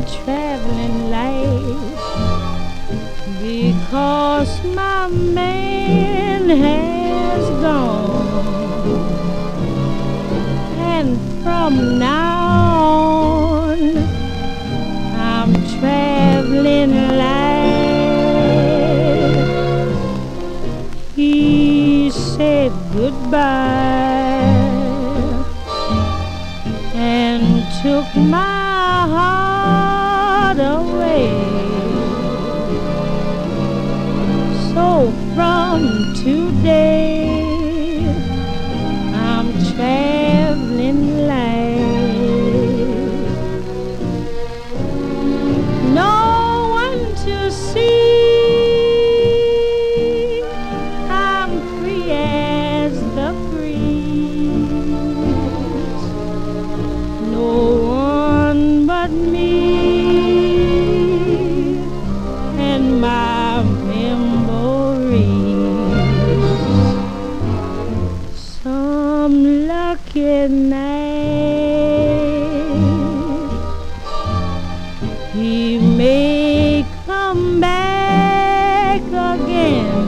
traveling light because my man has gone, and from now on I'm traveling light. He said goodbye and took my heart away. So from today I'm traveling light. No one to see, I'm free as the breeze. No one but me and my memories. Some lucky night he may come back again,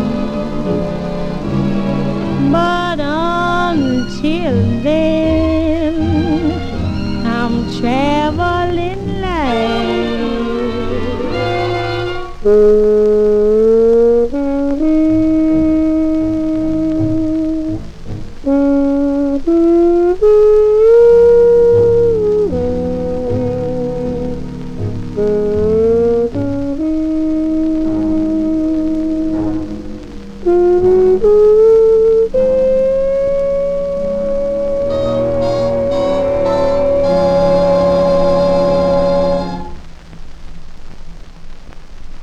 but until then I'm traveling light.